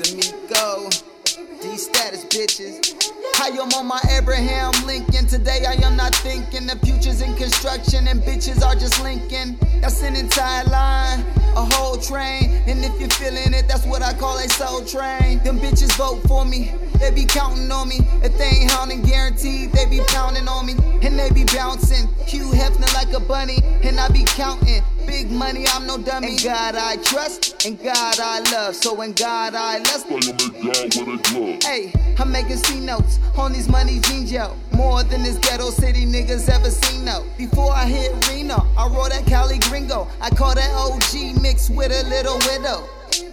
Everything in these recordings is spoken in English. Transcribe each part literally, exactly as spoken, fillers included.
letting me go. These status bitches. I am on my Abraham Lincoln. Today I am not thinking. The future's in construction and bitches are just linking. That's an entire line, a whole train. And if you're feeling it, that's what I call a soul train. Them bitches vote for me, they be counting on me. If they ain't hounding guaranteed, they be pounding on me. And they be bouncing, Hugh Hefner like a bunny. And I be counting, big money, I'm no dummy. In God I trust, in God I love. So in God I lust. Hey, I'm making C notes on these money jeans, yo. More than this ghetto city niggas ever seen, no. Before I hit Reno, I roll that Cali Gringo. I call that O G mixed with a little widow.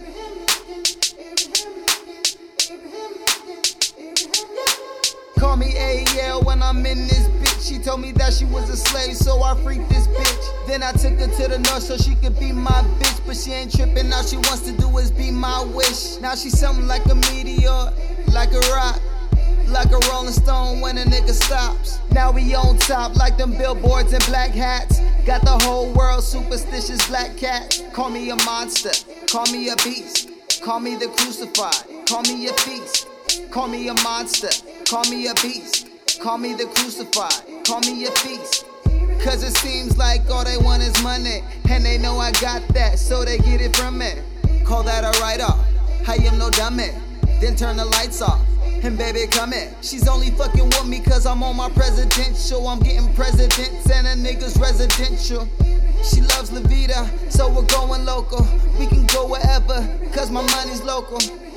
Call me A L when I'm in this bitch. She told me that she was a slave, so I freaked this bitch. Then I took her to the north so she could be my bitch. But she ain't tripping, all she wants to do is be my wish. Now she's something like a meteor, like a rock, like a rolling stone when a nigga stops. Now we on top like them billboards and black hats. Got the whole world superstitious black cat. Call me a monster, call me a beast, call me the crucified, call me a feast. Call me a monster, call me a beast, call me the crucified, call me a feast. Cause it seems like all they want is money, and they know I got that, so they get it from me. Call that a write-off, I am no dummy. Then turn the lights off, and baby come in. She's only fucking with me cause I'm on my presidential. I'm getting presidents and a nigga's residential. She loves La Vida, so we're going local. We can go wherever, cause my money's local.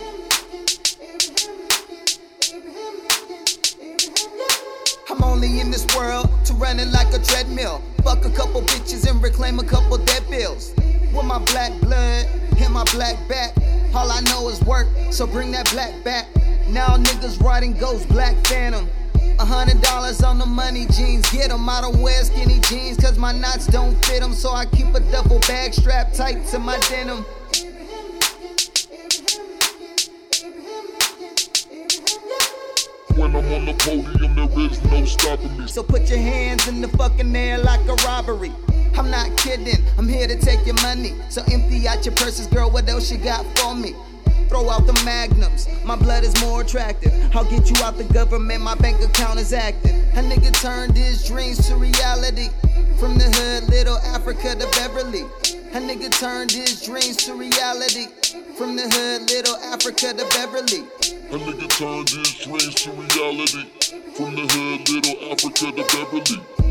I'm only in this world to run it like a treadmill. Fuck a couple bitches and reclaim a couple dead bills. With my black blood and my black back, all I know is work, so bring that black back. Now niggas riding Ghost Black Phantom. A hundred dollars on the money jeans, get them. I don't wear skinny jeans cause my knots don't fit them. So I keep a duffel bag strapped tight to my denim. When I'm on the podium, there is no stopping me. So put your hands in the fucking air like a robbery. I'm not kidding, I'm here to take your money. So empty out your purses, girl, what else you got for me? Throw out the magnums, my blood is more attractive. I'll get you out the government, my bank account is active. A nigga turned his dreams to reality. From the hood, little Africa to Beverly. A nigga turned his dreams to reality. From the hood, little Africa to Beverly. A nigga turned his dreams to reality. From the hood, little Africa to Beverly.